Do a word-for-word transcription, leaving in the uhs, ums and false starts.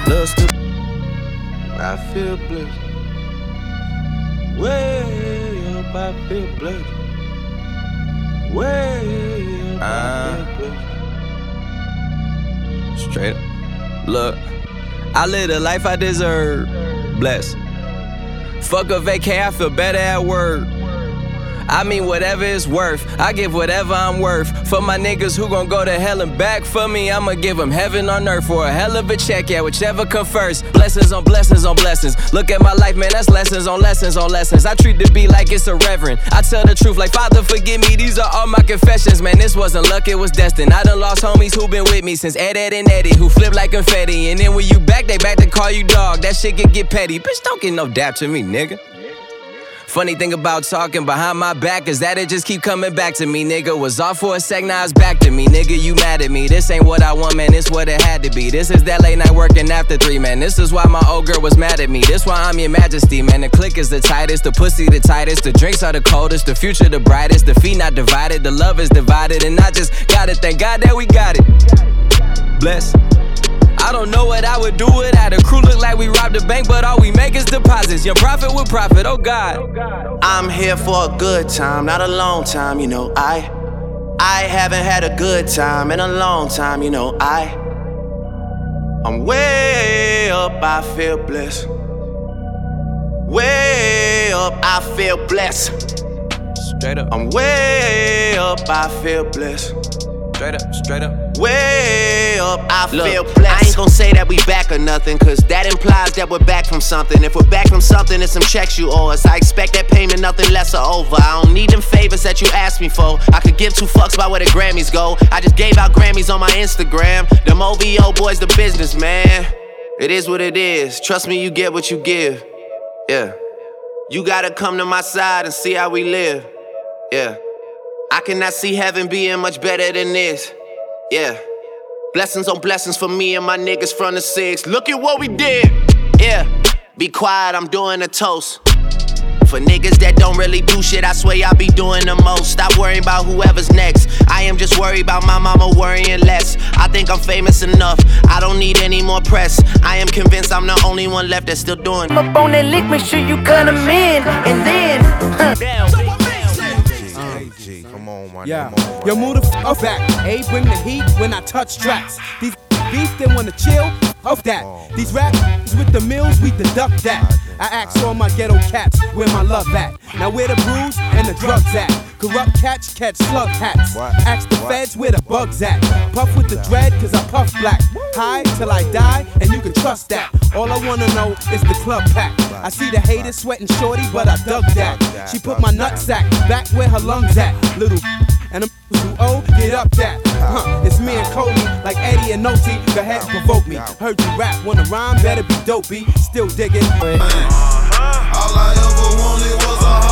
Little stupid, I feel blessed. Way up, I feel blessed. Way up, uh, I feel blessed. Straight up. Look, I live the life I deserve. Blessed. Fuck a vacay, I feel better at work. I mean whatever it's worth, I give whatever I'm worth. For my niggas who gon' go to hell and back for me, I'ma give them heaven on earth for a hell of a check, yeah, whichever come first. Blessings on blessings on blessings. Look at my life, man, that's lessons on lessons on lessons. I treat the beat like it's a reverend. I tell the truth like, Father, forgive me, these are all my confessions. Man, this wasn't luck, it was destined. I done lost homies who been with me since Ed, Ed, and Eddie, who flip like confetti. And then when you back, they back to call you dog. That shit can get petty. Bitch, don't get no dap to me, nigga. Funny thing about talking behind my back is that it just keep coming back to me, nigga. Was off for a sec, now it's back to me, nigga. You mad at me? This ain't what I want, man. This what it had to be. This is that late night working after three, man. This is why my old girl was mad at me. This why I'm your majesty, man. The click is the tightest, the pussy the tightest, the drinks are the coldest, the future the brightest, the feet not divided, the love is divided, and I just gotta thank God that we got it. Bless. I don't know what I would do without a crew. Look like we robbed a bank, but all we make is deposits. Young profit with profit, oh God. I'm here for a good time, not a long time, you know. I I haven't had a good time in a long time, you know. I I'm way up, I feel blessed. Way up, I feel blessed. Straight up. I'm way up, I feel blessed. Straight up, straight up. Way up, I Look, feel blessed. I ain't gon' say that we back or nothing, cause that implies that we're back from something. If we're back from something, it's some checks you owe us. I expect that payment, nothing less or over. I don't need them favors that you asked me for. I could give two fucks about where the Grammys go. I just gave out Grammys on my Instagram. Them O V O boys, the business, man. It is what it is. Trust me, you get what you give. Yeah. You gotta come to my side and see how we live. Yeah. I cannot see heaven being much better than this. Yeah. Blessings on blessings for me and my niggas from the six. Look at what we did. Yeah. Be quiet, I'm doing a toast. For niggas that don't really do shit, I swear y'all be doing the most. Stop worrying about whoever's next. I am just worried about my mama worrying less. I think I'm famous enough, I don't need any more press. I am convinced I'm the only one left that's still doing. Up on that lick, make sure you cut them in. And then, huh. Down. Come on, man. Yeah. Come on, Yo, move the f up back. Hey, bring the heat when I touch tracks. These beef, they wanna chill. Of that. These raps with the mills, we deduct that. I ask all my ghetto cats where my love at. Now where the bruise and the drugs at. Corrupt catch, catch slug hats. Ask the feds where the bugs at. Puff with the dread, cause I puff black. High till I die, and you can trust that. All I wanna know is the club pack. I see the haters sweating shorty, but I dug that. She put my nutsack back where her lungs at. Little and them who owe, get up that. Huh, it's me and Cody, like Eddie and Noti. Go ahead, provoke me. Heard you rap, wanna rhyme, better be dopey. Still digging. Uh-huh. All I ever wanted was